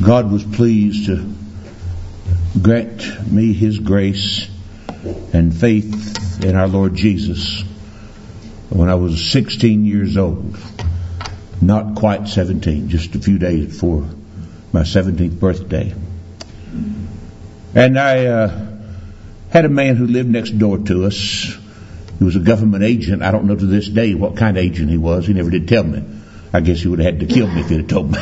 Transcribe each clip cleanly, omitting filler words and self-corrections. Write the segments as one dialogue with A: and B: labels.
A: God was pleased to grant me His grace and faith in our Lord Jesus when I was 16 years old. Not quite 17, just a few days before my 17th birthday. And I had a man who lived next door to us. He was a government agent. I don't know to this day what kind of agent he was. He never did tell me. I guess he would have had to kill me if he'd have told me.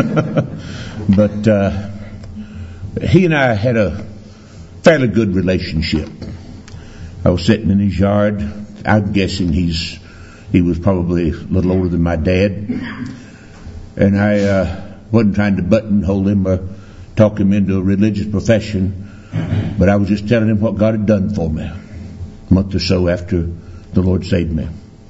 A: But he and I had a fairly good relationship. I was sitting in his yard. I'm guessing he was probably a little older than my dad. And I wasn't trying to buttonhole him or talk him into a religious profession, but I was just telling him what God had done for me a month or so after the Lord saved me.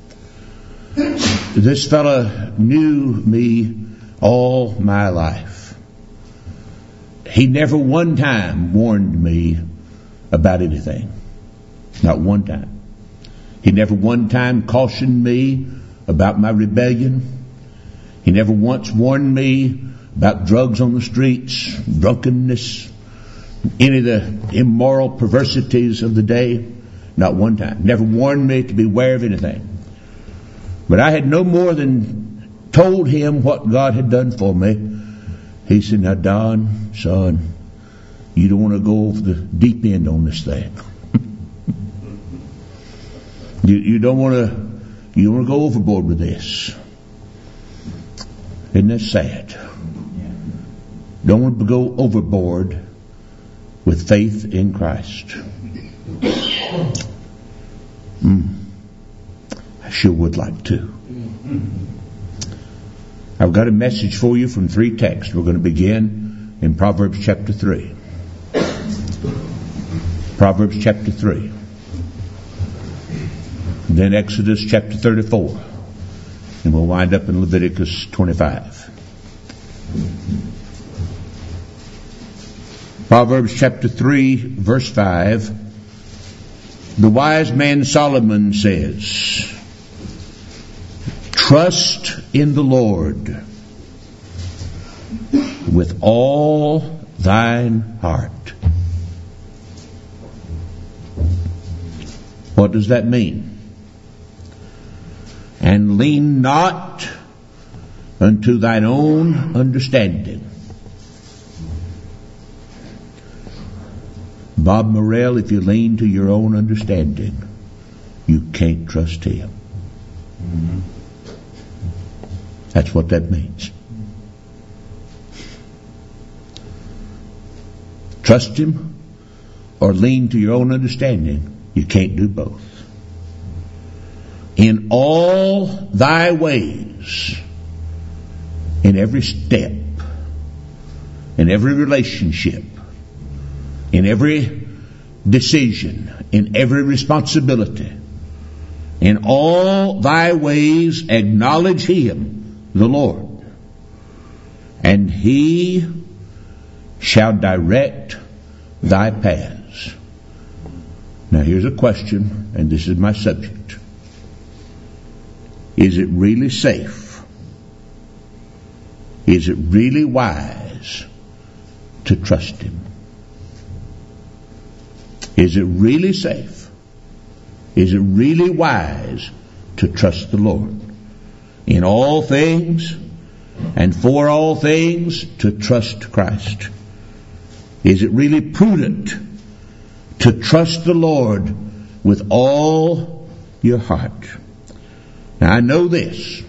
A: This fella knew me all my life. He never one time warned me about anything. Not one time. He never one time cautioned me about my rebellion. He never once warned me about drugs on the streets, drunkenness, any of the immoral perversities of the day. Not one time. Never warned me to beware of anything. But I had no more than told him what God had done for me. He said, "Now, Don, son, you don't want to go over the deep end on this thing. You don't want to go overboard with this. Isn't that sad? Don't want to go overboard with faith in Christ." I sure would like to. I've got a message for you from 3 texts. We're going to begin in Proverbs chapter 3. Proverbs chapter 3. And then Exodus chapter 34. And we'll wind up in Leviticus 25. Proverbs chapter 3, verse 5. The wise man Solomon says, "Trust in the Lord with all thine heart." What does that mean? "And lean not unto thine own understanding." Bob Morrell, if you lean to your own understanding, you can't trust Him. That's what that means. Trust Him or lean to your own understanding. You can't do both. In all thy ways, in every step, in every relationship, in every decision, in every responsibility, in all thy ways acknowledge Him, the Lord, and He shall direct thy paths. Now here's a question, and this is my subject. Is it really safe? Is it really wise to trust Him? Is it really safe? Is it really wise to trust the Lord? In all things and for all things to trust Christ. Is it really prudent to trust the Lord with all your heart? Now I know this.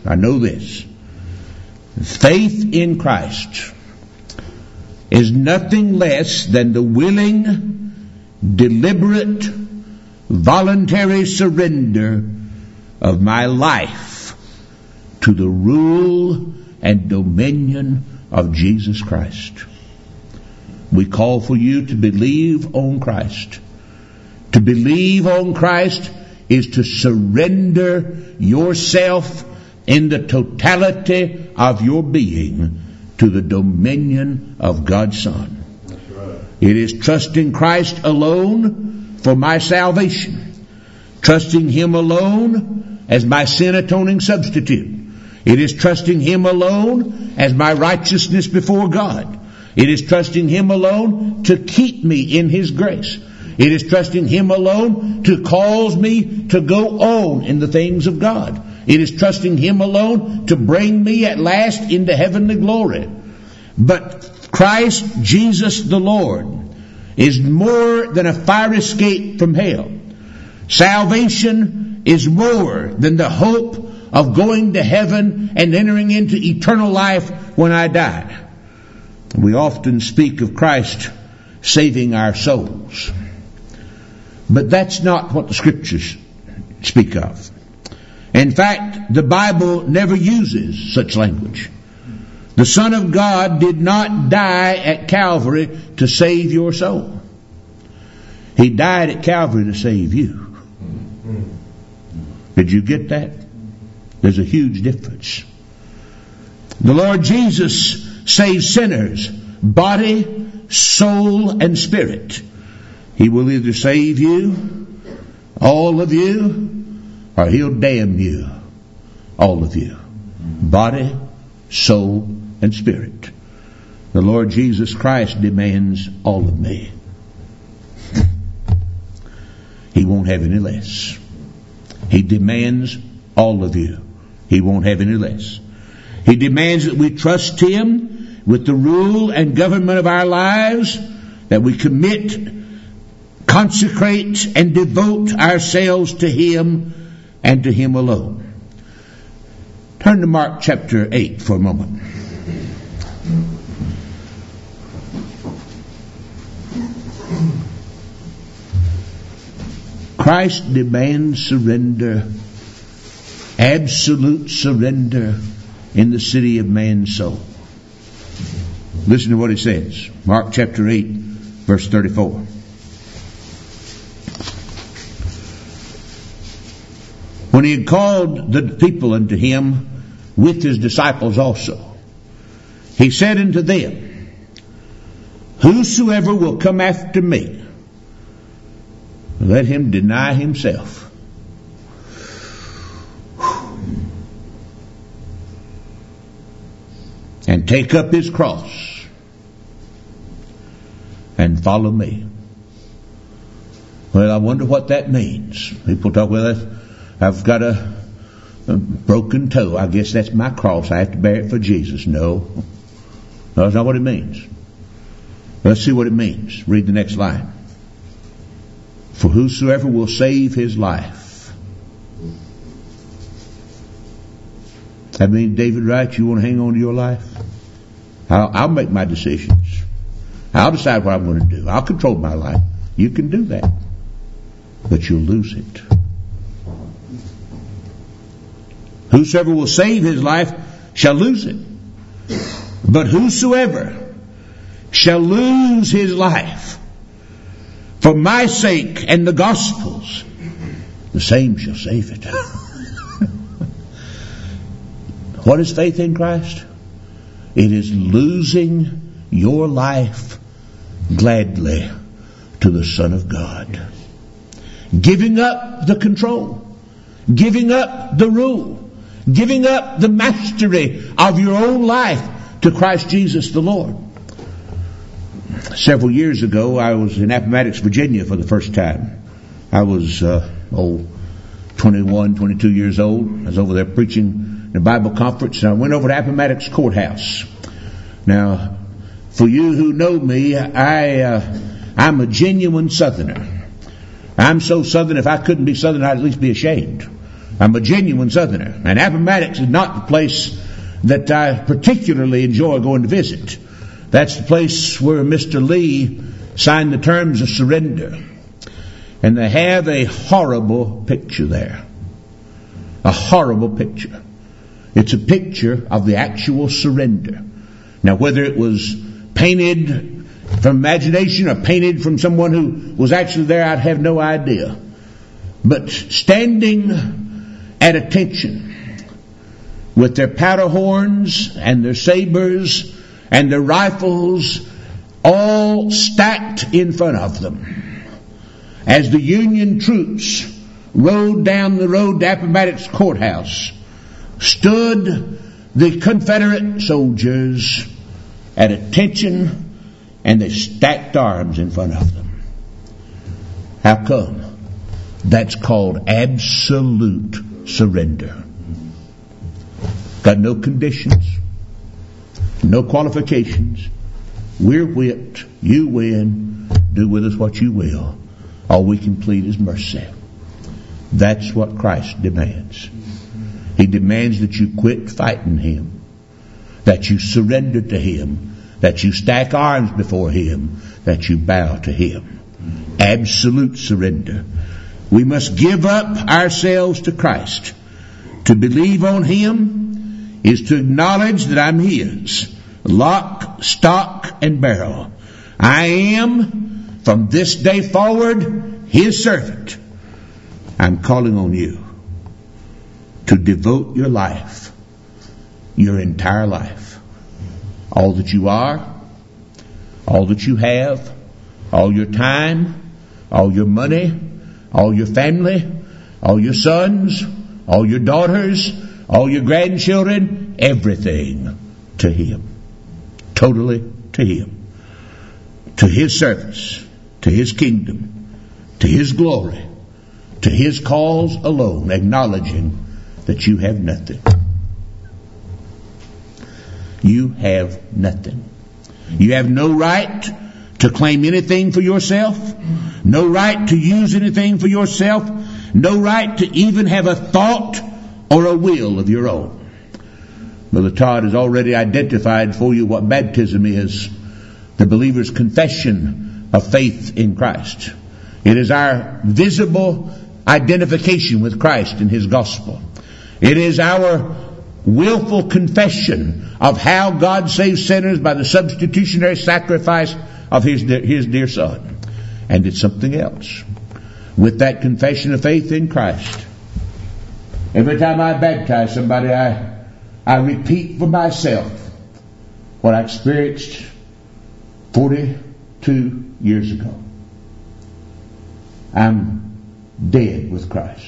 A: Faith in Christ is nothing less than the willing, deliberate, voluntary surrender of my life to the rule and dominion of Jesus Christ. We call for you to believe on Christ. To believe on Christ is to surrender yourself in the totality of your being to the dominion of God's Son. It is trusting Christ alone for my salvation. Trusting Him alone as my sin atoning substitute. It is trusting Him alone as my righteousness before God. It is trusting Him alone to keep me in His grace. It is trusting Him alone to cause me to go on in the things of God. It is trusting Him alone to bring me at last into heavenly glory. But Christ Jesus the Lord is more than a fire escape from hell. Salvation is more than the hope of going to heaven and entering into eternal life when I die. We often speak of Christ saving our souls. But that's not what the Scriptures speak of. In fact, the Bible never uses such language. The Son of God did not die at Calvary to save your soul. He died at Calvary to save you. Did you get that? There's a huge difference. The Lord Jesus saves sinners, body, soul, and spirit. He will either save you, all of you, or He'll damn you, all of you. Body, soul, and spirit. The Lord Jesus Christ demands all of me. He won't have any less. He demands all of you. He won't have any less. He demands that we trust Him with the rule and government of our lives, that we commit, consecrate, and devote ourselves to Him and to Him alone. Turn to Mark chapter 8 for a moment. Christ demands surrender, absolute surrender in the city of man's soul. Listen to what He says. Mark chapter 8, verse 34. When He had called the people unto Him with His disciples also, He said unto them, Whosoever will come after me, let him deny himself. And take up his cross and follow me. Well, I wonder what that means. People talk, well, I've got a broken toe. I guess that's my cross. I have to bear it for Jesus. No, that's not what it means. Let's see what it means. Read the next line. For whosoever will save his life. I mean, David Wright, you want to hang on to your life? I'll make my decisions. I'll decide what I'm going to do. I'll control my life. You can do that. But you'll lose it. Whosoever will save his life shall lose it. But whosoever shall lose his life for my sake and the gospel's, the same shall save it. What is faith in Christ? It is losing your life gladly to the Son of God. Giving up the control. Giving up the rule. Giving up the mastery of your own life to Christ Jesus the Lord. Several years ago, I was in Appomattox, Virginia for the first time. I was 21, 22 years old. I was over there preaching in a Bible conference, and I went over to Appomattox Courthouse. Now, for you who know me, I'm a genuine Southerner. I'm so Southern, if I couldn't be Southern, I'd at least be ashamed. I'm a genuine Southerner. And Appomattox is not the place that I particularly enjoy going to visit. That's the place where Mr. Lee signed the terms of surrender. And they have a horrible picture there. A horrible picture. It's a picture of the actual surrender. Now, whether it was painted from imagination or painted from someone who was actually there, I'd have no idea. But standing at attention with their powder horns and their sabers and their rifles all stacked in front of them, as the Union troops rode down the road to Appomattox Courthouse, stood the Confederate soldiers at attention and they stacked arms in front of them. How come? That's called absolute surrender. Got no conditions, no qualifications. We're whipped, you win, do with us what you will. All we can plead is mercy. That's what Christ demands. He demands that you quit fighting Him, that you surrender to Him, that you stack arms before Him, that you bow to Him. Absolute surrender. We must give up ourselves to Christ. To believe on Him is to acknowledge that I'm His, lock, stock, and barrel. I am, from this day forward, His servant. I'm calling on you to devote your life, your entire life, all that you are, all that you have, all your time, all your money, all your family, all your sons, all your daughters, all your grandchildren, everything to Him. Totally to Him. To His service, to His kingdom, to His glory, to His cause alone, acknowledging that you have nothing. You have nothing. You have no right to claim anything for yourself, no right to use anything for yourself, no right to even have a thought or a will of your own. Brother Todd has already identified for you what baptism is, the believer's confession of faith in Christ. It is our visible identification with Christ and His gospel. It is our willful confession of how God saves sinners by the substitutionary sacrifice of His dear Son. And it's something else. With that confession of faith in Christ, every time I baptize somebody, I repeat for myself what I experienced 42 years ago. I'm dead with Christ.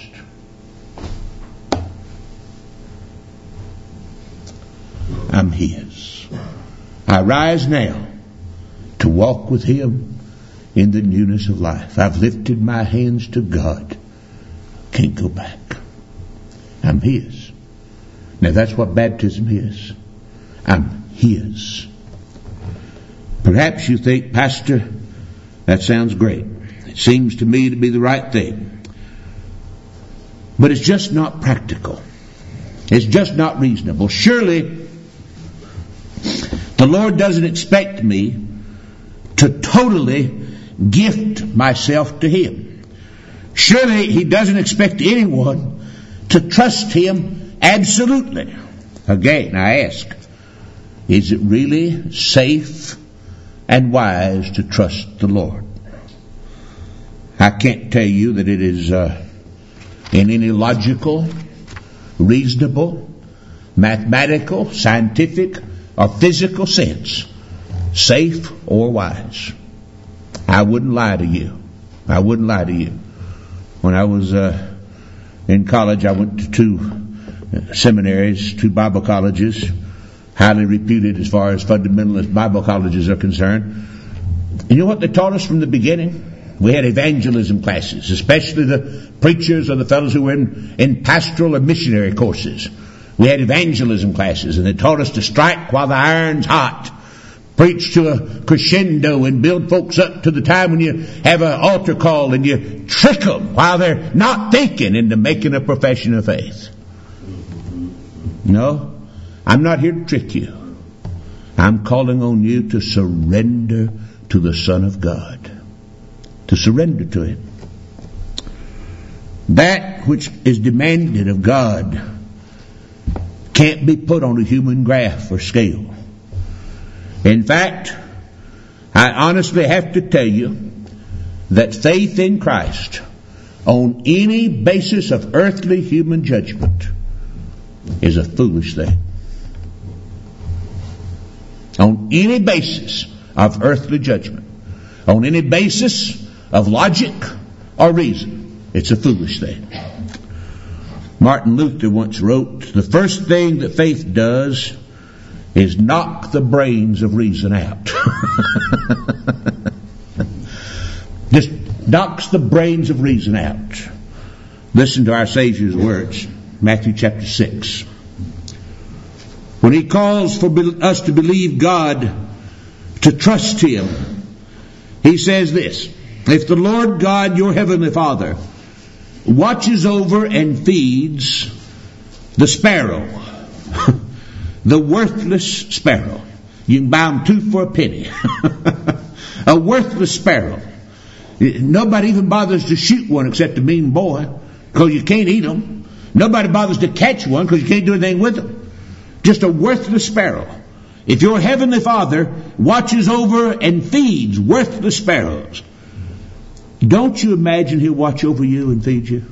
A: I'm His. I rise now to walk with Him in the newness of life. I've lifted my hands to God. Can't go back. I'm His. Now that's what baptism is. I'm His. Perhaps you think, Pastor, that sounds great. It seems to me to be the right thing. But it's just not practical. It's just not reasonable. Surely the Lord doesn't expect me to totally gift myself to Him. Surely He doesn't expect anyone to trust Him absolutely. Again, I ask, is it really safe and wise to trust the Lord? I can't tell you that it is in any logical, reasonable, mathematical, scientific, or physical sense safe or wise. I wouldn't lie to you. I wouldn't lie to you. When I was in college, I went to two seminaries, two Bible colleges, highly reputed as far as fundamentalist Bible colleges are concerned. And you know what they taught us from the beginning? We had evangelism classes, especially the preachers or the fellows who were in pastoral and missionary courses. We had evangelism classes, and they taught us to strike while the iron's hot, preach to a crescendo, and build folks up to the time when you have an altar call and you trick them while they're not thinking into making a profession of faith. No, I'm not here to trick you. I'm calling on you to surrender to the Son of God. To surrender to Him. That which is demanded of God can't be put on a human graph or scale. In fact, I honestly have to tell you that faith in Christ on any basis of earthly human judgment is a foolish thing. On any basis of earthly judgment, on any basis of logic or reason, it's a foolish thing. Martin Luther once wrote, the first thing that faith does is knock the brains of reason out. Just knocks the brains of reason out. Listen to our Savior's words, Matthew chapter 6. When he calls for us to believe God, to trust Him, He says this: if the Lord God, your heavenly Father, watches over and feeds the sparrow, the worthless sparrow. You can buy them 2 for a penny. A worthless sparrow. Nobody even bothers to shoot one except a mean boy, because you can't eat them. Nobody bothers to catch one because you can't do anything with them. Just a worthless sparrow. If your heavenly Father watches over and feeds worthless sparrows, don't you imagine He'll watch over you and feed you?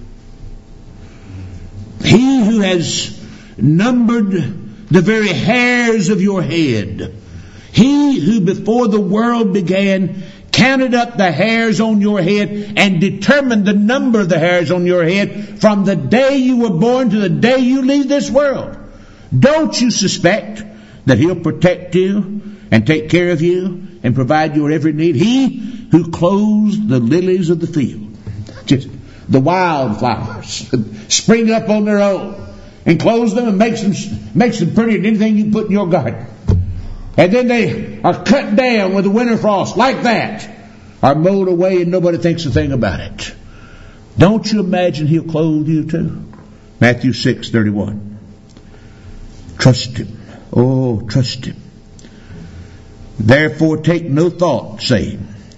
A: He who has numbered the very hairs of your head, He who before the world began counted up the hairs on your head and determined the number of the hairs on your head from the day you were born to the day you leave this world. Don't you suspect that He'll protect you and take care of you and provide your every need? He who clothes the lilies of the field, just the wildflowers, spring up on their own, and clothes them and makes them prettier than anything you put in your garden. And then they are cut down with the winter frost like that, are mowed away and nobody thinks a thing about it. Don't you imagine He'll clothe you too? Matthew 6:31. Trust Him. Oh, trust Him. Therefore take no thought, saying,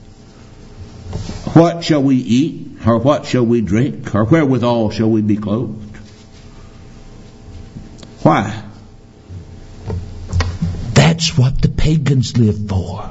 A: what shall we eat? Or what shall we drink? Or wherewithal shall we be clothed? Why? That's what the pagans live for.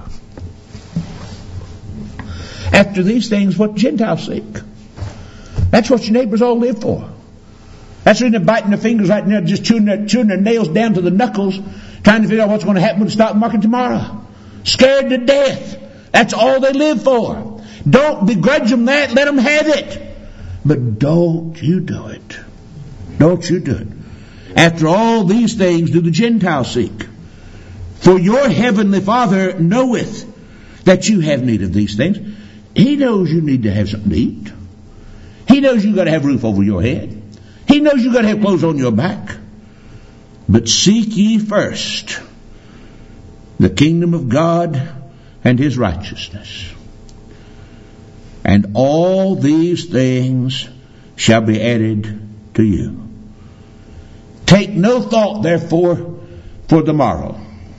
A: After these things, what Gentiles seek. That's what your neighbors all live for. That's the reason they're biting their fingers right now, just chewing their nails down to the knuckles, trying to figure out what's going to happen with the stock market tomorrow. Scared to death. That's all they live for. Don't begrudge them that. Let them have it. But don't you do it. Don't you do it. After all these things do the Gentiles seek. For your heavenly Father knoweth that you have need of these things. He knows you need to have something to eat. He knows you've got to have a roof over your head. He knows you've got to have clothes on your back. But seek ye first the kingdom of God and His righteousness, and all these things shall be added to you. Take no thought, therefore, for the morrow.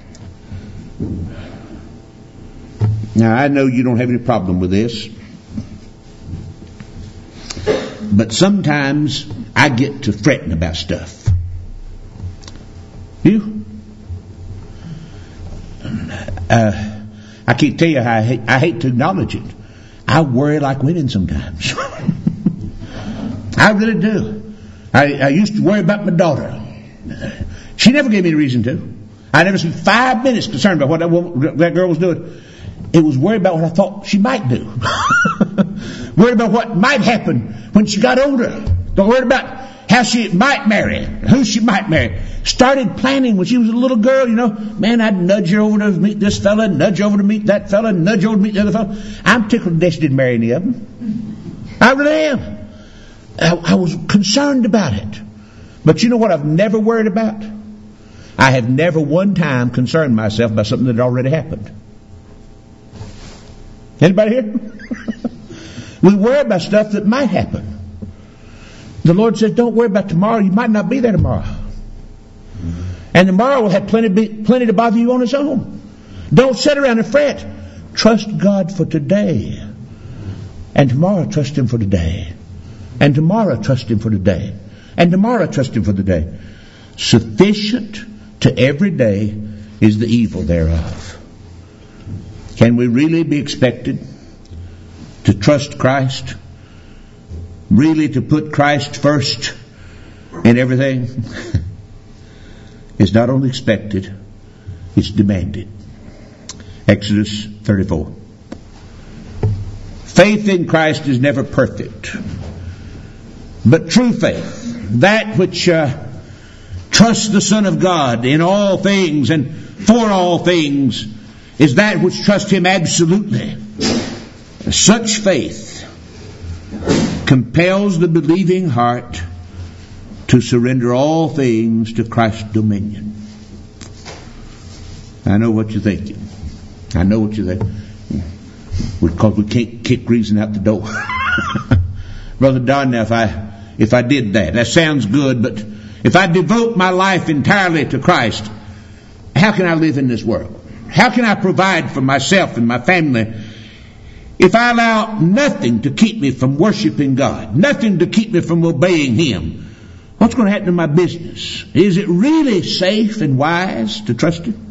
A: Now, I know you don't have any problem with this, but sometimes I get to fretting about stuff. You? I can't tell you how I hate to acknowledge it. I worry like winning sometimes. I really do. I used to worry about my daughter. She never gave me a reason to. I never spent 5 minutes concerned about what that girl was doing. It was worried about what I thought she might do. Worried about what might happen when she got older. Don't worry about how she might marry, who she might marry. Started planning when she was a little girl, you know. Man, I'd nudge her over to meet this fella, nudge over to meet that fella, nudge over to meet the other fella. I'm tickled to death she didn't marry any of them. I really am. I was concerned about it. But you know what I've never worried about? I have never one time concerned myself about something that had already happened. Anybody here? We worry about stuff that might happen. The Lord says, don't worry about tomorrow. You might not be there tomorrow. And tomorrow will have plenty to bother you on its own. Don't sit around and fret. Trust God for today. And tomorrow, trust Him for today. And tomorrow, trust Him for today. And tomorrow, trust Him for the day. Sufficient to every day is the evil thereof. Can we really be expected to trust Christ? Really to put Christ first in everything? It's not only expected, it's demanded. Exodus 34. Faith in Christ is never perfect. But true faith, that which trusts the Son of God in all things and for all things is that which trust Him absolutely. Such faith compels the believing heart to surrender all things to Christ's dominion. I know what you're thinking. I know what you're thinking. Because we can't kick reason out the door. Brother Don, now if I did that sounds good, but if I devote my life entirely to Christ, how can I live in this world? How can I provide for myself and my family if I allow nothing to keep me from worshiping God, nothing to keep me from obeying Him? What's going to happen to my business? Is it really safe and wise to trust Him?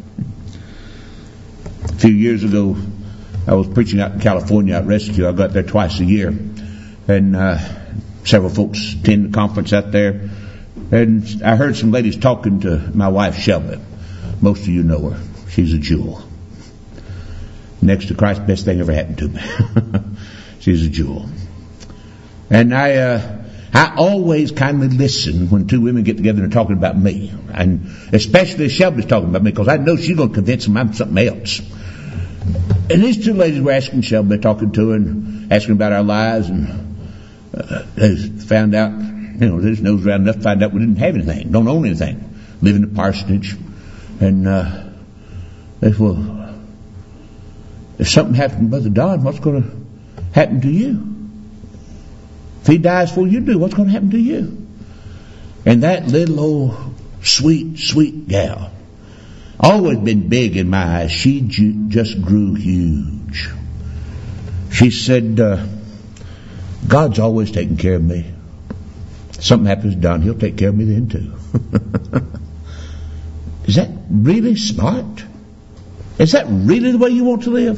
A: A few years ago, I was preaching out in California at Rescue. I got there twice a year. And several folks attend the conference out there. And I heard some ladies talking to my wife, Shelby. Most of you know her. She's a jewel. Next to Christ, best thing ever happened to me. She's a jewel. And I always kindly listen when two women get together and are talking about me. And especially if Shelby's talking about me, because I know she's going to convince them I'm something else. And these two ladies were asking Shelby, talking to her and asking about our lives, and they found out, they just nosed around enough to find out we didn't have anything, don't own anything, live in the parsonage. And they said, well, if something happened to Brother Don, what's going to happen to you? If he dies before you do, what's going to happen to you? And that little old sweet, sweet gal, always been big in my eyes, she just grew huge. She said, God's always taking care of me. If something happens to Don, He'll take care of me then too. Is that really smart? Is that really the way you want to live?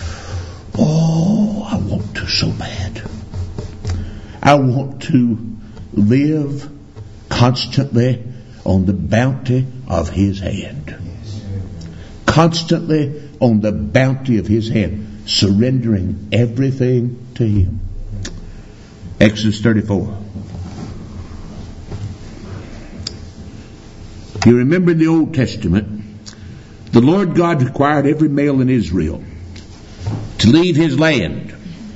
A: Oh, I want to so bad. I want to live constantly on the bounty of His hand. Constantly on the bounty of His hand, surrendering everything to Him. Exodus 34. You remember in the Old Testament, the Lord God required every male in Israel to leave his land,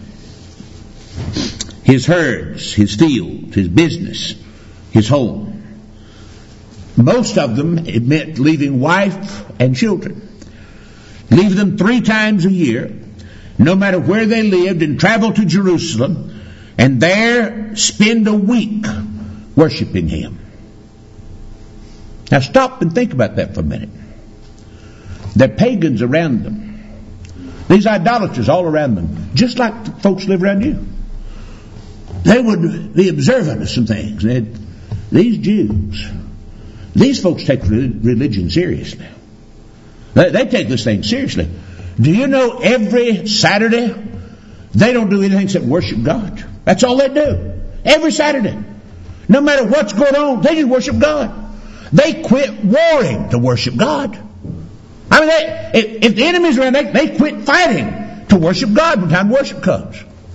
A: his herds, his field, his business, his home. Most of them, it meant leaving wife and children. Leave them 3 times a year, no matter where they lived, and travel to Jerusalem, and there spend a week worshiping Him. Now stop and think about that for a minute. There are pagans around them. These idolaters all around them, just like the folks live around you. They would be observant of some things. These Jews, these folks take religion seriously. They take this thing seriously. Do you know every Saturday they don't do anything except worship God? That's all they do. Every Saturday. No matter what's going on, they just worship God. They quit warring to worship God. I mean, if the enemy's around, they quit fighting to worship God when time worship comes.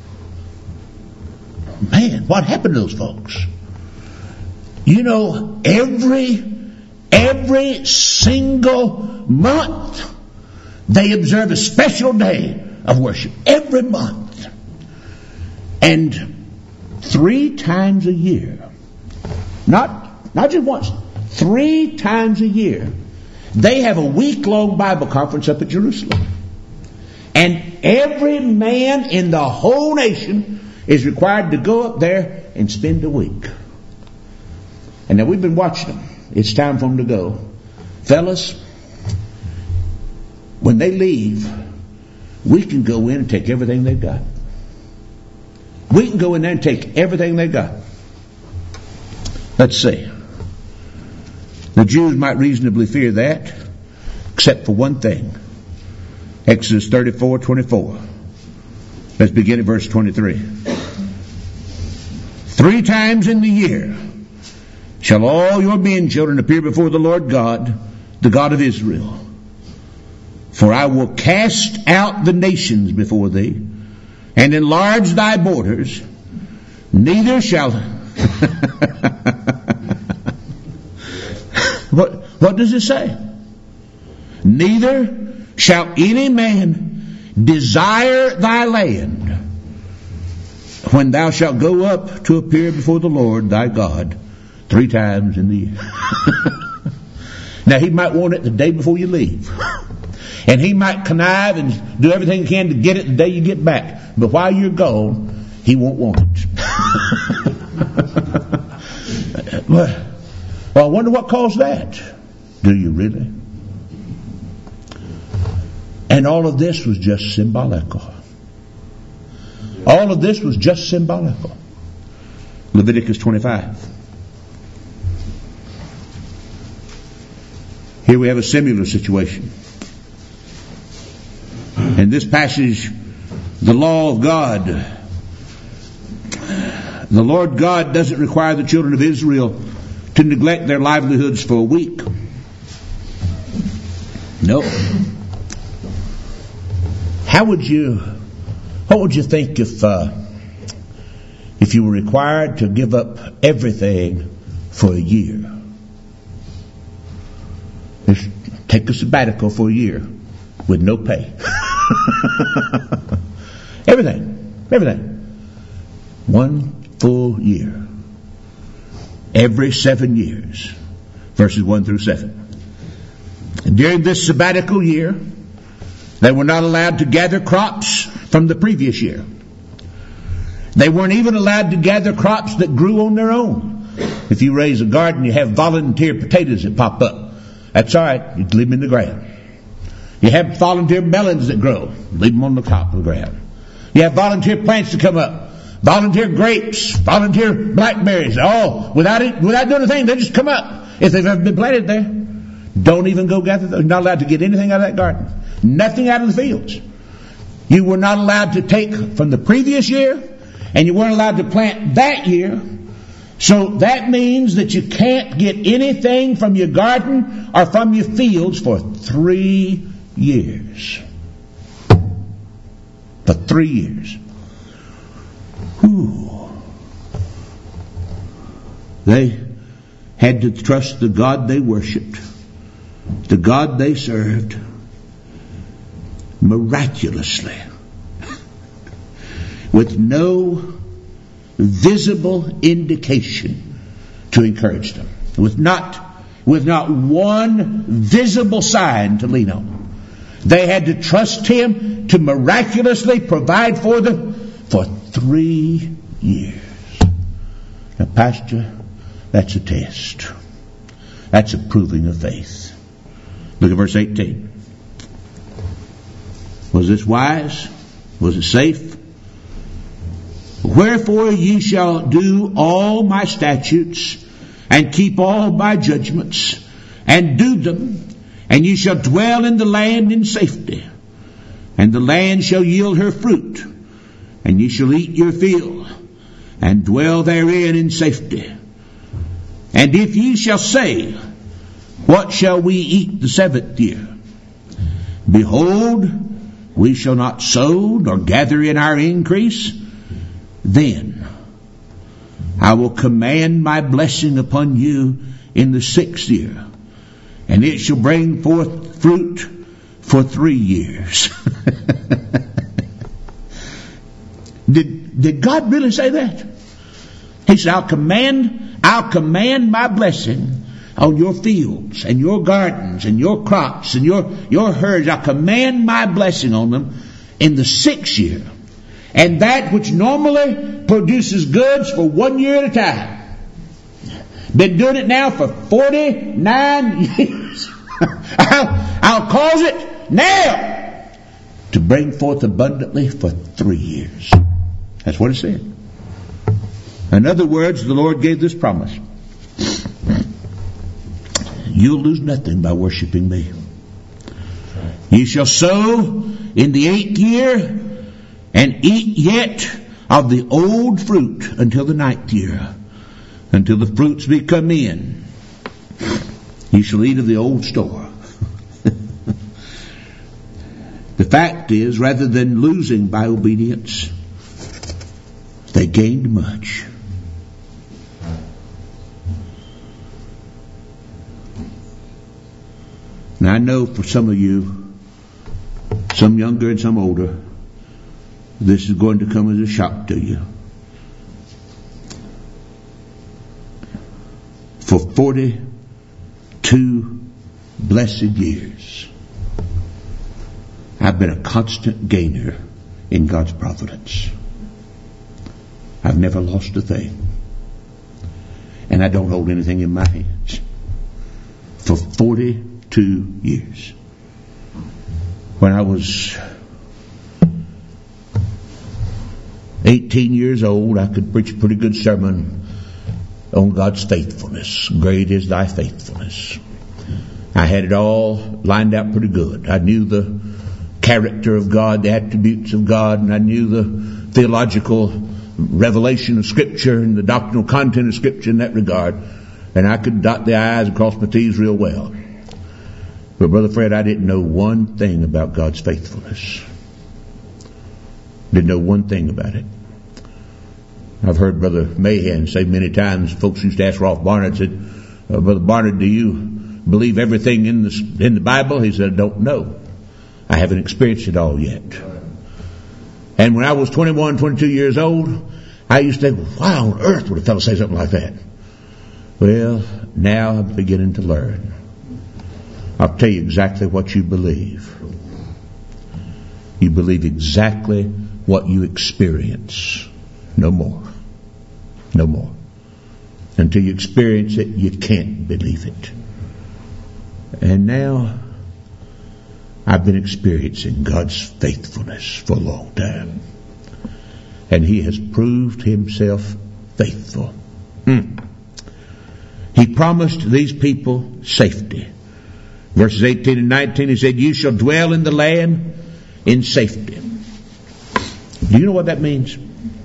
A: Man, what happened to those folks? You know, every single month they observe a special day of worship. Every month. And 3 times a year, not just once, 3 times a year, they have a week-long Bible conference up at Jerusalem. And every man in the whole nation is required to go up there and spend a week. And now we've been watching them. It's time for them to go. Fellas, when they leave, we can go in and take everything they've got. We can go in there and take everything they've got. Let's see. The Jews might reasonably fear that, except for one thing. Exodus 34:24. Let's begin at verse 23. 3 times in the year shall all your men children appear before the Lord God, the God of Israel. For I will cast out the nations before thee, and enlarge thy borders, neither shall... What does it say? Neither shall any man desire thy land when thou shalt go up to appear before the Lord thy God 3 times in the year. Now, he might want it the day before you leave. And he might connive and do everything he can to get it the day you get back. But while you're gone, he won't want it. Well, I wonder what caused that. Do you really? And all of this was just symbolical. All of this was just symbolical. Leviticus 25. Here we have a similar situation. In this passage, the law of God, the Lord God doesn't require the children of Israel to neglect their livelihoods for a week. No. What would you think if you were required to give up everything for a year? Just take a sabbatical for a year with no pay. Everything. 1 full year. Every 7 years. Verses 1 through 7. And during this sabbatical year, they were not allowed to gather crops from the previous year. They weren't even allowed to gather crops that grew on their own. If you raise a garden, you have volunteer potatoes that pop up. That's all right. You leave them in the ground. You have volunteer melons that grow. Leave them on the top of the ground. You have volunteer plants to come up. Volunteer grapes. Volunteer blackberries. All without doing a thing, they just come up. If they've ever been planted there. Don't even go gather those. You're not allowed to get anything out of that garden. Nothing out of the fields. You were not allowed to take from the previous year, and you weren't allowed to plant that year. So that means that you can't get anything from your garden or from your fields for 3 years. For 3 years. Whew. They had to trust the God they worshipped, the God they served, miraculously, with no visible indication to encourage them, with not one visible sign to lean on. They had to trust Him to miraculously provide for them for 3 years. Now, Pastor, that's a test. That's a proving of faith. Look at verse 18. Was this wise? Was it safe? Wherefore ye shall do all my statutes, and keep all my judgments, and do them, and ye shall dwell in the land in safety. And the land shall yield her fruit, and ye shall eat your fill, and dwell therein in safety. And if ye shall say, what shall we eat the 7th year? Behold, we shall not sow nor gather in our increase. Then I will command my blessing upon you in the 6th year, and it shall bring forth fruit for 3 years. Did God really say that? He said, I'll command my blessing on your fields and your gardens and your crops and your herds. I'll command my blessing on them in the 6th year. And that which normally produces goods for 1 year at a time. Been doing it now for 49 years. I'll cause it now to bring forth abundantly for 3 years. That's what it said. In other words, the Lord gave this promise. You'll lose nothing by worshiping me. You shall sow in the 8th year, and eat yet of the old fruit until the 9th year, until the fruits be come in. You shall eat of the old store. The fact is, rather than losing by obedience, they gained much. And I know for some of you, some younger and some older, this is going to come as a shock to you. For 42 blessed years, I've been a constant gainer in God's providence. I've never lost a thing. And I don't hold anything in my hands. For 42 years. When I was 18 years old, I could preach a pretty good sermon on God's faithfulness. Great is thy faithfulness. I had it all lined out pretty good. I knew the character of God, the attributes of God, and I knew the theological revelation of Scripture and the doctrinal content of Scripture in that regard. And I could dot the I's and cross my T's real well. But Brother Fred, I didn't know one thing about God's faithfulness. Didn't know one thing about it. I've heard Brother Mahan say many times, folks used to ask Rolf Barnard, said, Brother Barnard, do you believe everything in the Bible? He said, I don't know. I haven't experienced it all yet. And when I was 21, 22 years old, I used to think, why on earth would a fellow say something like that? Well, now I'm beginning to learn. I'll tell you exactly what you believe. You believe exactly what you experience. No more. No more. Until you experience it, you can't believe it. And now, I've been experiencing God's faithfulness for a long time. And He has proved Himself faithful. He promised these people safety. Verses 18 and 19, He said, you shall dwell in the land in safety. Do you know what that means?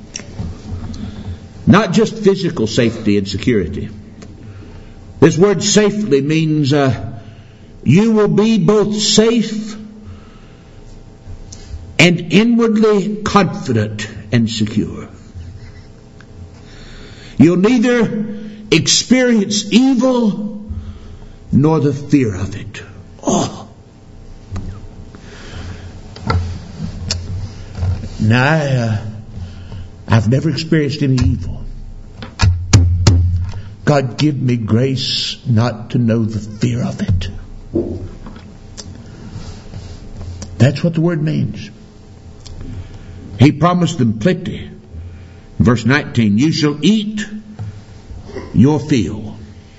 A: Not just physical safety and security. This word safely means you will be both safe and inwardly confident and secure. You'll neither experience evil nor the fear of it. Oh. Now, I've never experienced any evil. God, give me grace not to know the fear of it. That's what the word means. He promised them plenty. Verse 19, you shall eat your fill.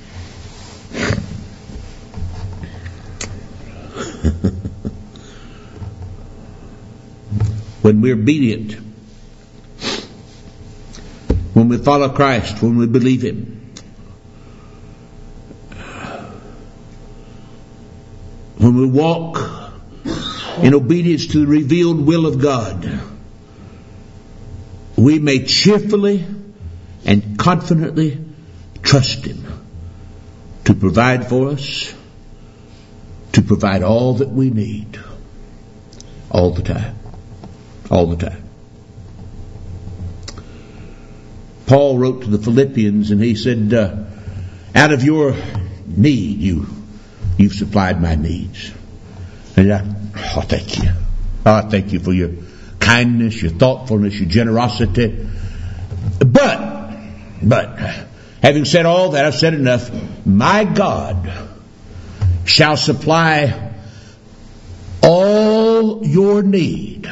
A: When we're obedient, when we follow Christ, when we believe Him, when we walk in obedience to the revealed will of God, we may cheerfully and confidently trust Him to provide for us, to provide all that we need, all the time. All the time. Paul wrote to the Philippians and he said, out of your need, you've supplied my needs. And thank you. Oh, thank you for your kindness, your thoughtfulness, your generosity. But, having said all that, I've said enough. My God shall supply all your need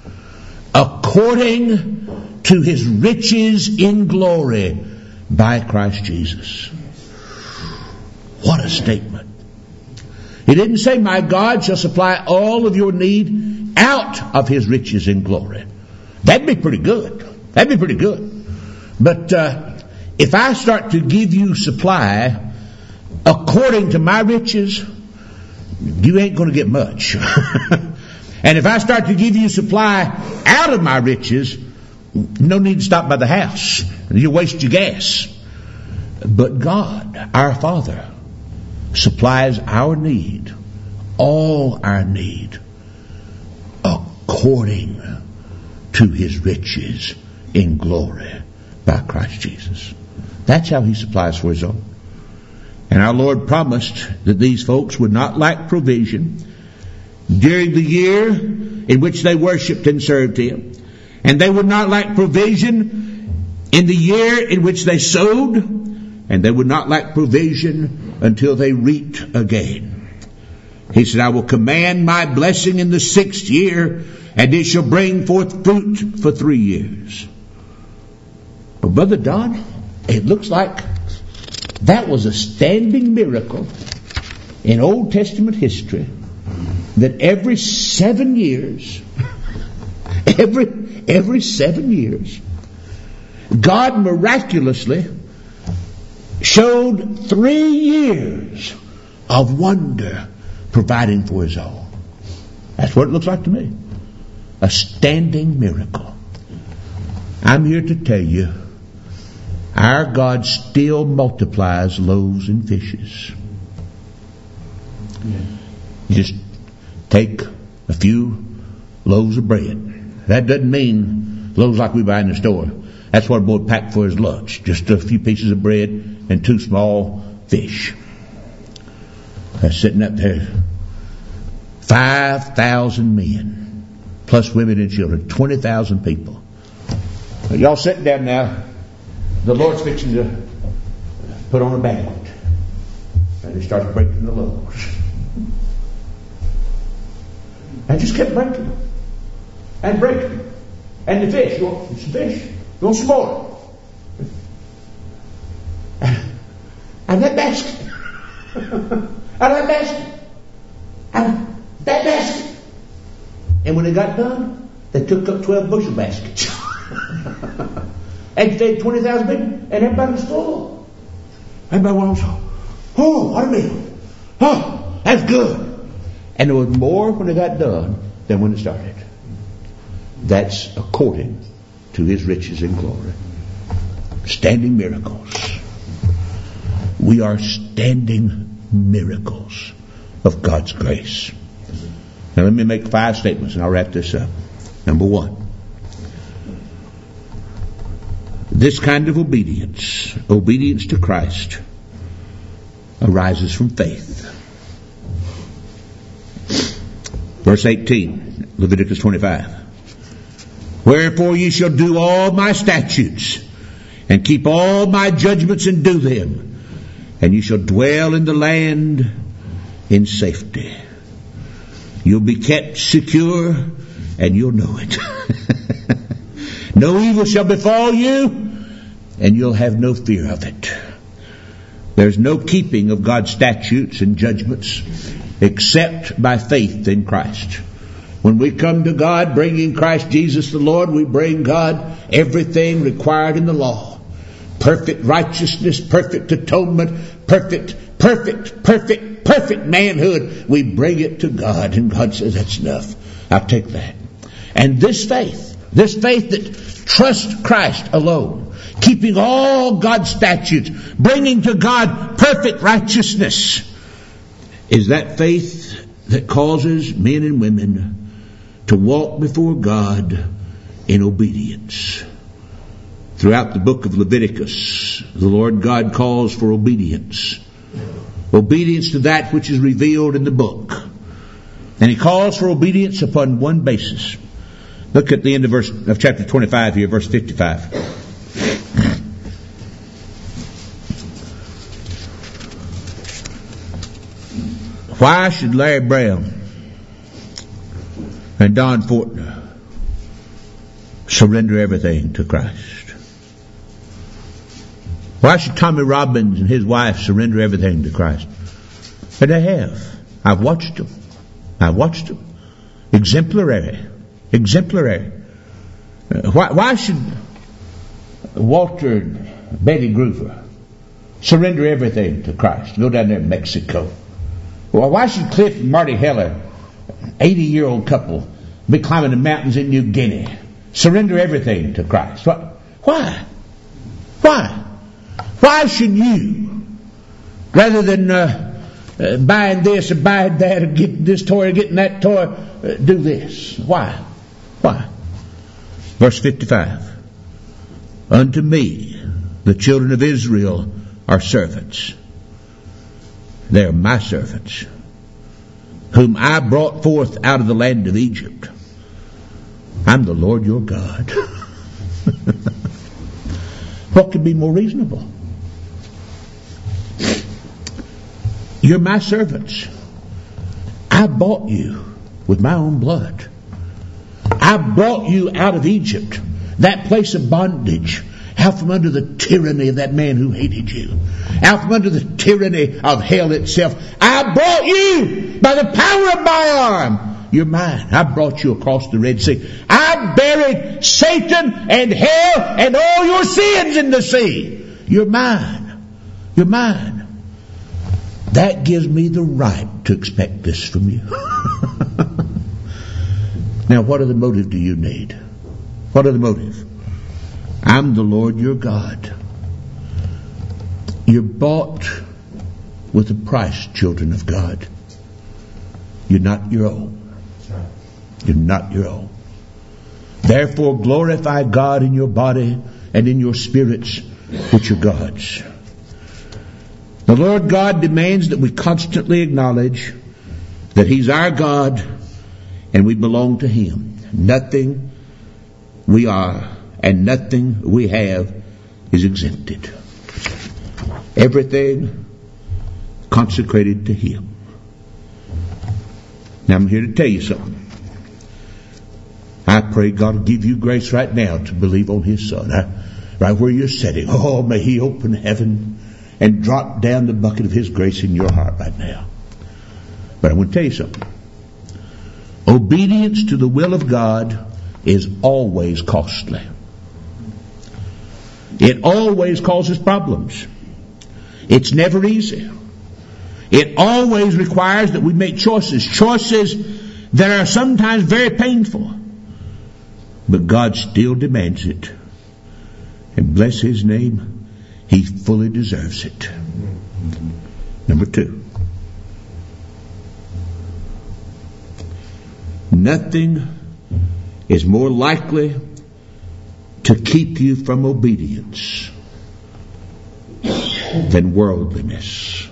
A: according to His riches in glory by Christ Jesus. What a statement. He didn't say, my God shall supply all of your need out of His riches in glory. That'd be pretty good. That'd be pretty good. But if I start to give you supply according to my riches, you ain't going to get much. And if I start to give you supply out of my riches, no need to stop by the house. You'll waste your gas. But God, our Father, supplies our need, all our need, according to His riches in glory by Christ Jesus. That's how He supplies for His own. And our Lord promised that these folks would not lack provision during the year in which they worshiped and served Him. And they would not lack provision in the year in which they sowed. And they would not lack provision until they reaped again. He said, I will command my blessing in the 6th year, and it shall bring forth fruit for 3 years. But Brother Don, it looks like that was a standing miracle in Old Testament history, that every 7 years, every 7 years, God miraculously showed 3 years of wonder providing for His own. That's what it looks like to me. A standing miracle. I'm here to tell you, our God still multiplies loaves and fishes. Just take a few loaves of bread. That doesn't mean loaves like we buy in the store. That's what a boy packed for his lunch. Just a few pieces of bread and 2 small fish. That's sitting up there. 5,000 men, plus women and children. 20,000 people. Y'all sitting down now. The Lord's fixing to put on a banquet. And He starts breaking the loaves. And just kept breaking. And breaking. And the fish. You want some fish? You want some more? And that basket. And that basket. And that basket. And when they got done, they took up 12 bushel baskets. And fed 20,000 people. And everybody was full. Everybody was, oh, what a meal. Oh, that's good. And there was more when it got done than when it started. That's according to His riches and glory. Standing miracles. We are standing miracles of God's grace. Now let me make 5 statements and I'll wrap this up. Number 1. This kind of obedience to Christ, arises from faith. Verse 18, Leviticus 25. Wherefore ye shall do all my statutes, and keep all my judgments and do them, and you shall dwell in the land in safety. You'll be kept secure, and you'll know it. No evil shall befall you, and you'll have no fear of it. There's no keeping of God's statutes and judgments except by faith in Christ. When we come to God bringing Christ Jesus the Lord, we bring God everything required in the law. Perfect righteousness, perfect atonement, perfect manhood. We bring it to God, and God says, that's enough. I'll take that. And this faith that trusts Christ alone, keeping all God's statutes, bringing to God perfect righteousness, is that faith that causes men and women to walk before God in obedience. Throughout the book of Leviticus, the Lord God calls for obedience. Obedience to that which is revealed in the book. And He calls for obedience upon one basis. Look at the end of chapter 25 here, verse 55. Why should Larry Brown and Don Fortner surrender everything to Christ? Why should Tommy Robbins and his wife surrender everything to Christ? And they have. I've watched them. Exemplary. Why should Walter and Betty Groover surrender everything to Christ? Go down there in Mexico. Well, why should Cliff and Marty Heller, 80-year-old couple, be climbing the mountains in New Guinea, surrender everything to Christ? Why? Why should you, rather than buying this or buying that or getting this toy or getting that toy, do this? Why? Verse 55. Unto me, the children of Israel are servants. They are my servants, whom I brought forth out of the land of Egypt. I'm the Lord your God. What could be more reasonable? You're my servants. I bought you with my own blood. I brought you out of Egypt, that place of bondage, out from under the tyranny of that man who hated you, out from under the tyranny of hell itself. I brought you by the power of my arm. You're mine. I brought you across the Red Sea. I buried Satan and hell and all your sins in the sea. You're mine. You're mine. That gives me the right to expect this from you. Now, what other motive do you need? What other motive? I'm the Lord your God. You're bought with a price, children of God. You're not your own. You're not your own. Therefore, glorify God in your body and in your spirits, which are God's. The Lord God demands that we constantly acknowledge that He's our God and we belong to Him. Nothing we are and nothing we have is exempted. Everything consecrated to Him. Now I'm here to tell you something. I pray God will give you grace right now to believe on His Son. Right where you're sitting. Oh, may He open heaven and drop down the bucket of His grace in your heart right now. But I want to tell you something. Obedience to the will of God is always costly. It always causes problems. It's never easy. It always requires that we make choices. Choices that are sometimes very painful. But God still demands it. And bless His name, He fully deserves it. Number 2. Nothing is more likely to keep you from obedience than worldliness.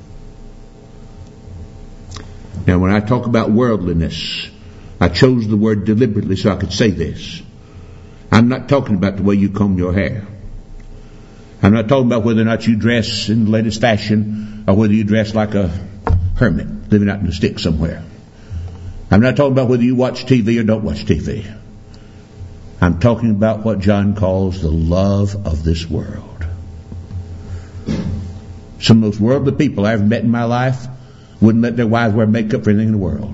A: Now, when I talk about worldliness, I chose the word deliberately so I could say this. I'm not talking about the way you comb your hair. I'm not talking about whether or not you dress in the latest fashion or whether you dress like a hermit living out in the sticks somewhere. I'm not talking about whether you watch TV or don't watch TV. I'm talking about what John calls the love of this world. Some of the most worldly people I ever met in my life wouldn't let their wives wear makeup for anything in the world.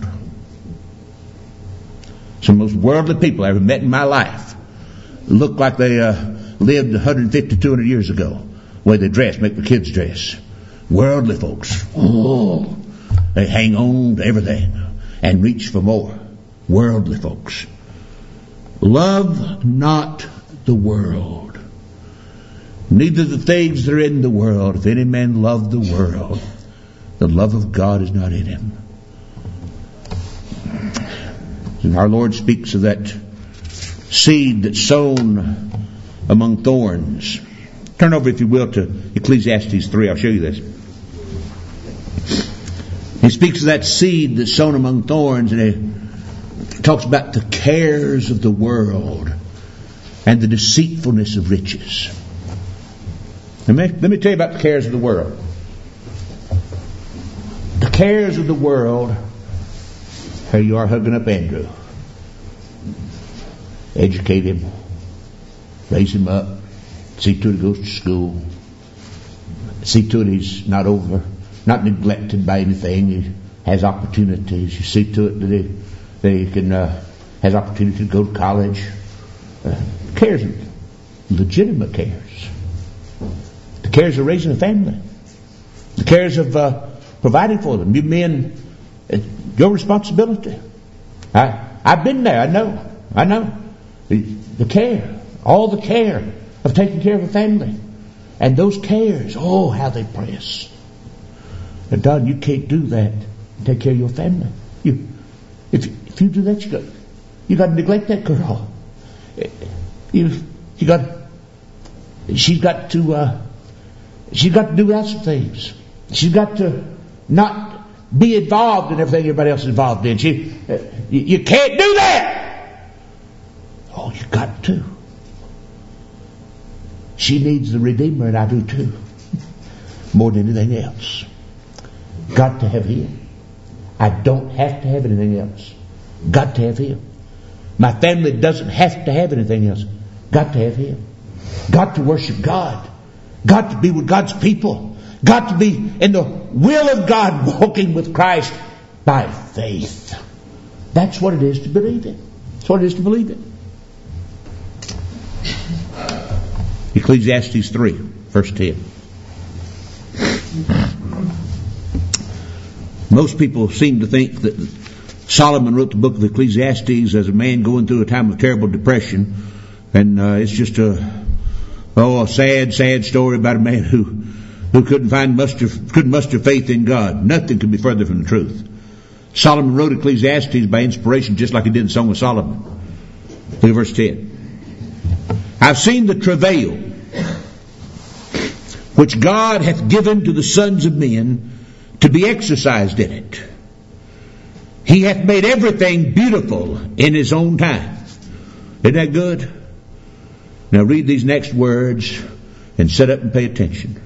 A: Some of the most worldly people I ever met in my life look like they lived 150, 200 years ago. The way they dress, make the kids dress. Worldly folks. Oh, they hang on to everything and reach for more. Worldly folks. Love not the world, neither the things that are in the world. If any man love the world, the love of God is not in him. And our Lord speaks of that seed that's sown among thorns. Turn over, if you will, to Ecclesiastes 3. I'll show you this. He speaks of that seed that's sown among thorns, and he talks about the cares of the world and the deceitfulness of riches. Let me tell you about the cares of the world. The cares of the world. Here you are hugging up Andrew. Educate him. Raise him up. See to it he goes to school. See to it he's not neglected by anything. He has opportunities. You see to it that he can has opportunity to go to college. Cares, legitimate cares. The cares of raising a family. The cares of providing for them. You men, your responsibility. I've been there. I know. The care, all the care of taking care of a family, and those cares. Oh, how they press. But Don, you can't do that. Take care of your family. If you do that, you got to neglect that girl. She's got to do lots of things. She's got to not be involved in everything everybody else is involved in. You can't do that. Oh, you got to. She needs the Redeemer, and I do too. More than anything else. Got to have Him. I don't have to have anything else. Got to have Him. My family doesn't have to have anything else. Got to have Him. Got to worship God. Got to be with God's people. Got to be in the will of God, walking with Christ by faith. That's what it is to believe in. That's what it is to believe in. Ecclesiastes 3, verse 10. Most people seem to think that Solomon wrote the book of Ecclesiastes as a man going through a time of terrible depression, and it's just a sad story about a man who couldn't muster faith in God. Nothing could be further from the truth. Solomon wrote Ecclesiastes by inspiration, just like he did in Song of Solomon. Look at verse 10. I've seen the travail which God hath given to the sons of men to be exercised in it. He hath made everything beautiful in His own time. Isn't that good? Now read these next words and sit up and pay attention.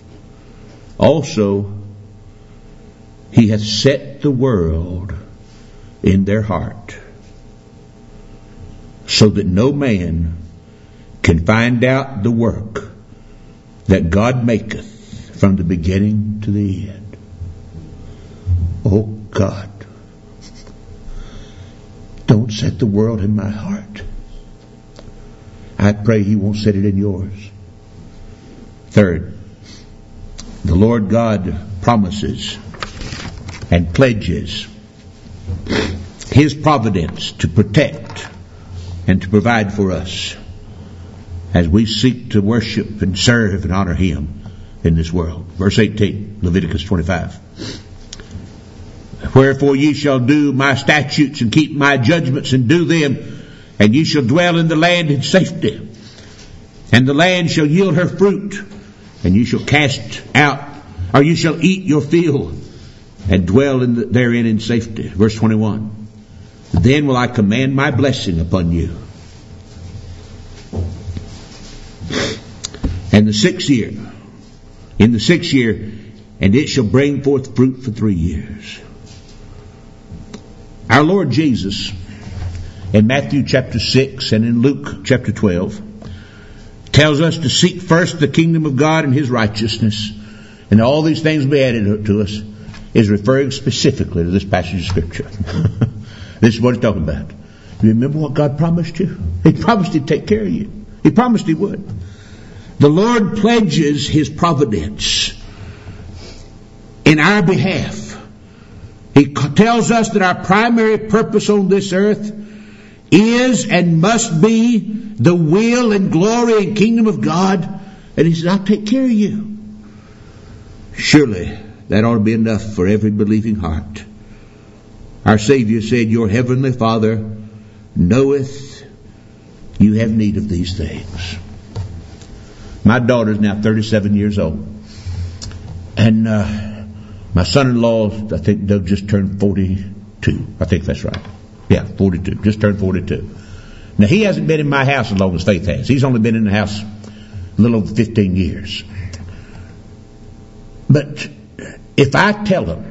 A: Also, He hath set the world in their heart, so that no man can find out the work that God maketh from the beginning to the end. Oh God, don't set the world in my heart. I pray He won't set it in yours. Third, the Lord God promises and pledges His providence to protect and to provide for us as we seek to worship and serve and honor Him in this world. Verse 18, Leviticus 25. Wherefore ye shall do my statutes and keep my judgments and do them, and ye shall dwell in the land in safety. And the land shall yield her fruit, and you shall cast out, or you shall eat your fill, and dwell therein in safety. Verse 21. Then will I command my blessing upon you. And the 6th year, in the 6th year, and it shall bring forth fruit for 3 years. Our Lord Jesus, in Matthew chapter 6 and in Luke chapter 12, tells us to seek first the kingdom of God and His righteousness, and all these things will be added to us, is referring specifically to this passage of Scripture. This is what it's talking about. You remember what God promised you? He promised He'd take care of you. He promised He would. The Lord pledges His providence in our behalf. He tells us that our primary purpose on this earth is and must be the will and glory and kingdom of God. And He says, I'll take care of you. Surely that ought to be enough for every believing heart. Our Savior said, your heavenly Father knoweth you have need of these things. My daughter's now 37 years old. And my son-in-law, I think Doug, just turned 42. I think that's right. Yeah, 42. Just turned 42. Now, he hasn't been in my house as long as Faith has. He's only been in the house a little over 15 years. But if I tell them,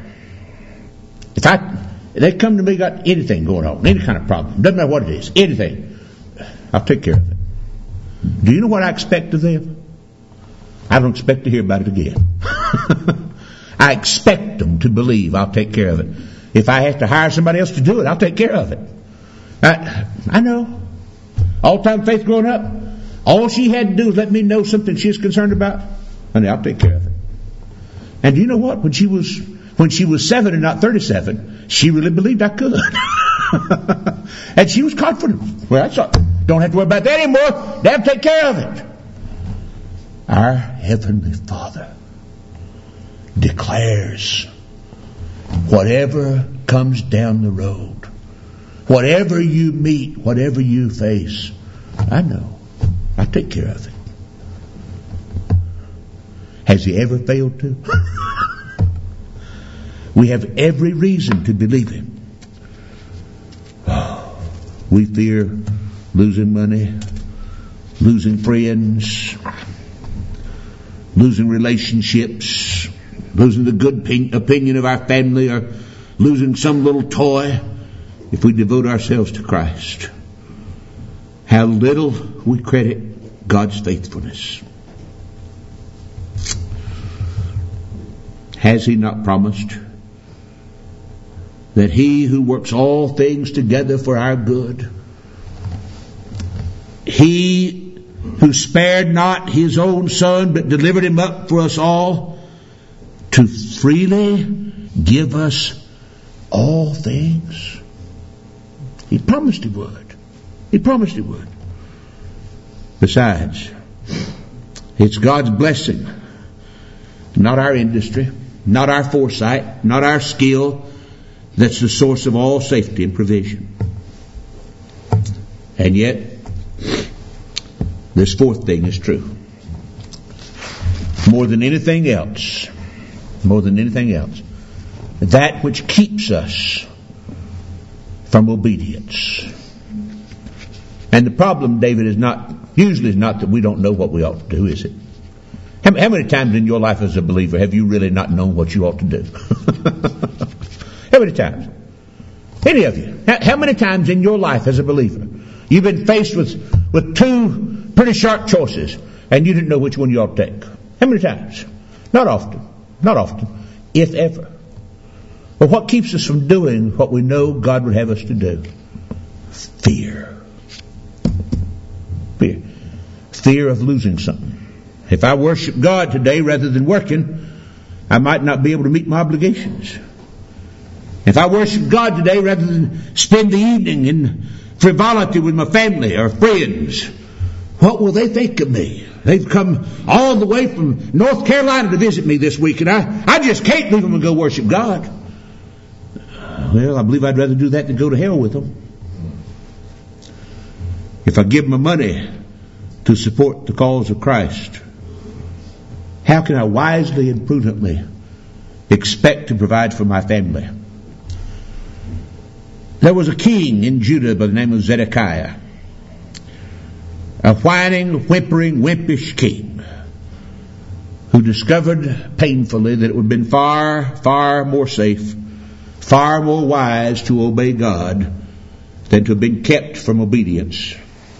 A: they come to me, got anything going on, any kind of problem, doesn't matter what it is, anything, I'll take care of it. Do you know what I expect of them? I don't expect to hear about it again. I expect them to believe I'll take care of it. If I have to hire somebody else to do it, I'll take care of it. I know. All-time Faith growing up, all she had to do was let me know something she was concerned about, and I'll take care of it. And you know what? When she was 7 and not 37, she really believed I could. And she was confident. Well, that's all. Don't have to worry about that anymore. They'll take care of it. Our Heavenly Father declares whatever comes down the road, whatever you meet, whatever you face, I know. I'll take care of it. Has He ever failed to? We have every reason to believe Him. We fear losing money, losing friends, losing relationships, losing the good opinion of our family, or losing some little toy if we devote ourselves to Christ. How little we credit God's faithfulness. Has He not promised that He who works all things together for our good, He who spared not His own Son but delivered Him up for us all, to freely give us all things? He promised He would. He promised He would. Besides, it's God's blessing, not our industry, not our foresight, not our skill, that's the source of all safety and provision. And yet, this fourth thing is true. More than anything else, that which keeps us from obedience. And the problem, David, is usually not that we don't know what we ought to do, is it? How many times in your life as a believer have you really not known what you ought to do? How many times? Any of you? How many times in your life as a believer you've been faced with two pretty sharp choices and you didn't know which one you ought to take? How many times? Not often, if ever. But what keeps us from doing what we know God would have us to do? Fear. Fear of losing something. If I worship God today rather than working, I might not be able to meet my obligations. If I worship God today rather than spend the evening in frivolity with my family or friends, what will they think of me? They've come all the way from North Carolina to visit me this week, and I just can't leave them and go worship God. Well, I believe I'd rather do that than go to hell with them. If I give my money to support the cause of Christ, how can I wisely and prudently expect to provide for my family? There was a king in Judah by the name of Zedekiah, a whining, whimpering, wimpish king who discovered painfully that it would have been far, far more safe, far more wise to obey God than to have been kept from obedience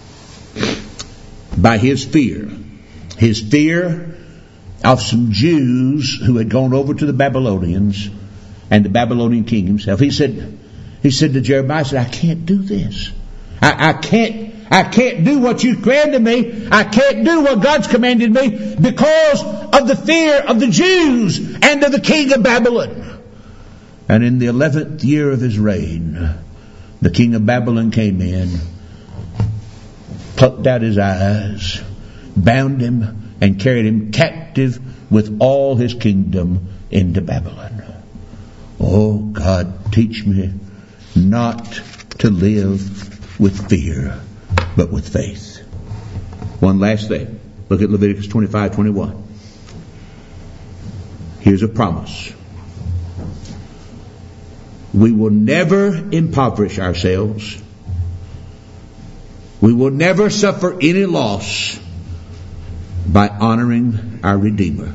A: by his fear. His fear of some Jews who had gone over to the Babylonians and the Babylonian king himself. He said to Jeremiah, I can't do this. I can't do what you commanded me. I can't do what God's commanded me because of the fear of the Jews and of the king of Babylon. And in the 11th year of his reign, the king of Babylon came in, plucked out his eyes, bound him, and carried him captive with all his kingdom into Babylon. Oh God, teach me not to live with fear, but with faith. One last thing. Look at Leviticus 25:21. Here's a promise. We will never impoverish ourselves. We will never suffer any loss by honoring our Redeemer.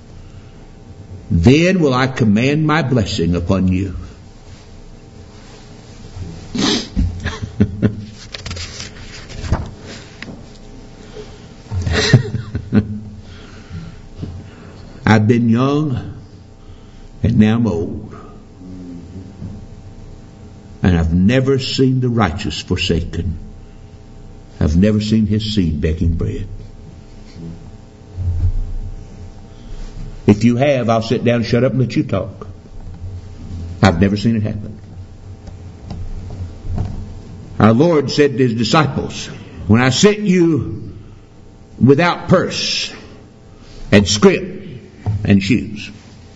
A: Then will I command my blessing upon you. I've been young and now I'm old. And I've never seen the righteous forsaken. I've never seen his seed begging bread. If you have, I'll sit down, shut up, and let you talk. I've never seen it happen. Our Lord said to his disciples, when I sent you without purse and scrip and shoes,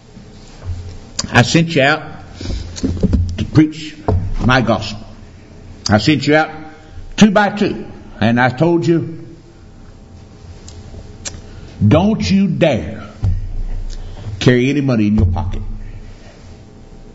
A: I sent you out to preach my gospel. I sent you out 2 by 2. And I told you, don't you dare carry any money in your pocket.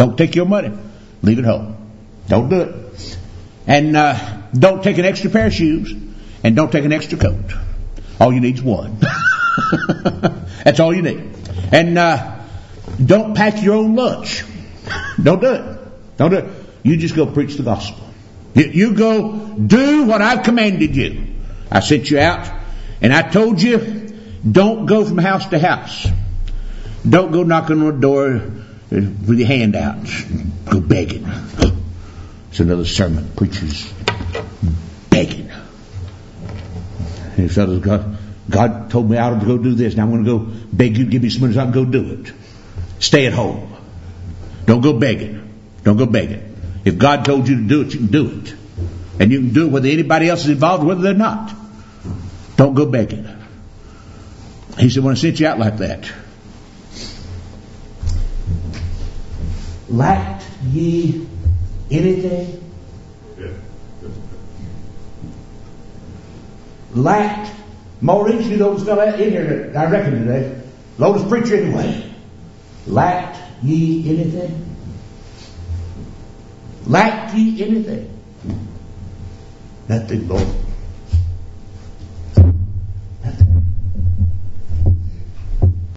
A: Don't take your money. Leave it home. Don't do it. And don't take an extra pair of shoes. And don't take an extra coat. All you need is one. That's all you need. And don't pack your own lunch. Don't do it. Don't do it. You just go preach the gospel. You go do what I've commanded you. I sent you out and I told you, don't go from house to house. Don't go knocking on the door with your hand out. Go begging. It's another sermon. Preachers begging. And fellas, God told me I ought to go do this. Now I'm going to go beg you to give me some money so I can go do it. Stay at home. Don't go begging. Don't go begging. If God told you to do it, you can do it. And you can do it whether anybody else is involved or whether they're not. Don't go begging. He said, when I sent you out like that, lacked ye anything? Lacked. Maurice, you know, fell in here, I reckon today. Lotus preacher anyway. Lacked ye anything? Lacked ye anything? Nothing, Lord.